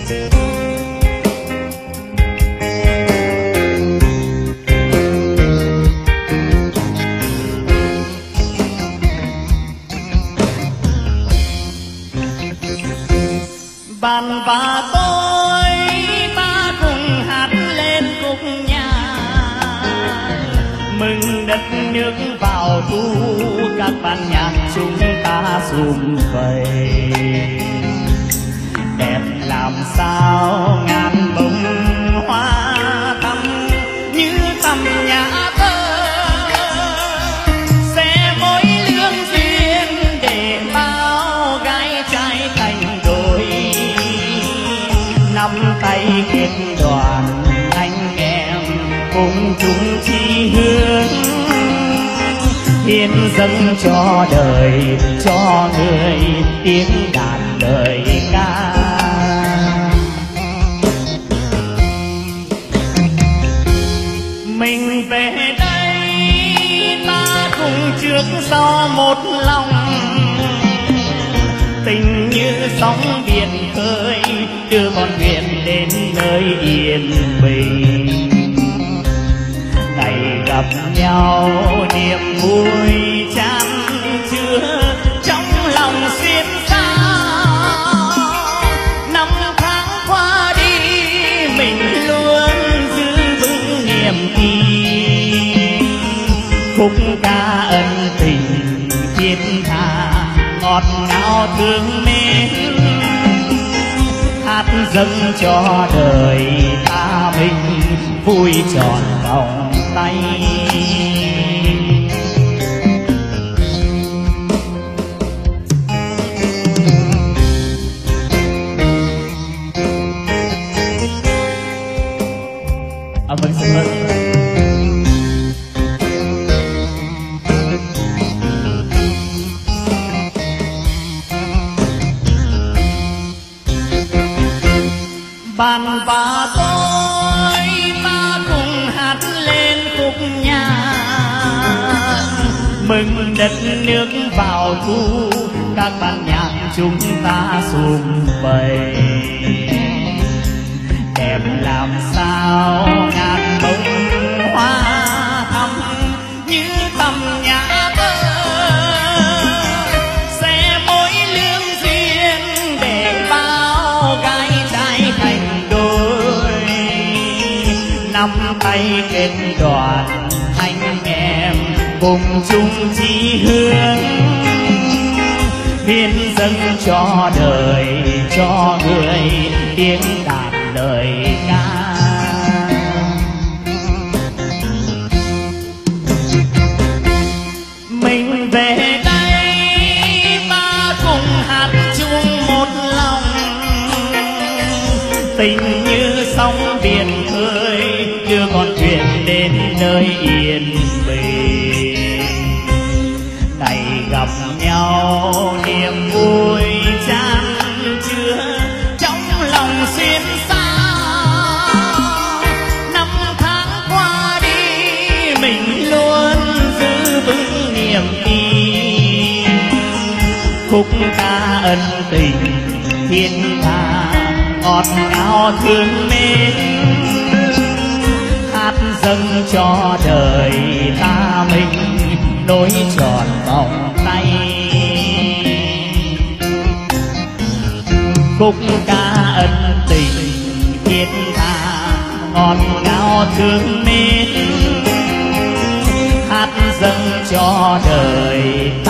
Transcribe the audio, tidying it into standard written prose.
Bạn và tôi ta cùng hát lên khúc nhạc mừng đất nước vào thu, các ban nhạc chúng ta sum vầy đẹp làm sao ngàn bông hoa thắm như thắm nhã thơ sẽ mối lương duyên để bao gái trai thành đôi nắm tay kết đoàn anh em cùng chung chí hướng hiến dâng cho đời cho người tiếng đàn lời ca. Mình về đây ta cùng trước sau một lòng tình như sóng biển khơi đưa con thuyền đến nơi yên bình. Ngày gặp nhau niềm vui chan chứa trong lòng xuyên xa. Năm tháng qua đi mình luôn giữ vững niềm tin. Khúc ca ân tình thiết tha ngọt ngào thương mến hát dâng cho đời ta mình vui tròn vòng tay. Vâng, xin mời. Bạn và tôi ta cùng hát lên khúc nhạc mừng đất nước vào thu, các ban nhạc chúng ta sum vầy đẹp làm sao ngàn bông hoa thắm như thắm nhã thơ sẽ mối lương duyên để bao gái trai thành đôi nắm tay kết đoàn anh em cùng chung chí hướng hiến dâng cho đời cho người tiếng đàn lời ca. Mình về đây ta cùng hát chung một lòng tình như sóng biển khơi đưa con thuyền đến nơi yên bình. Ngày gặp nhau niềm vui chan chứa trong lòng xuyên xa. Năm tháng qua đi mình luôn giữ vững niềm tin. Khúc ca ân tình thiên tha ngọt ngào thương mến hát dâng cho đời ta mình nối tròn vòng tay. Khúc ca ân tình thiết tha ngọt ngào thương mến hát dâng cho đời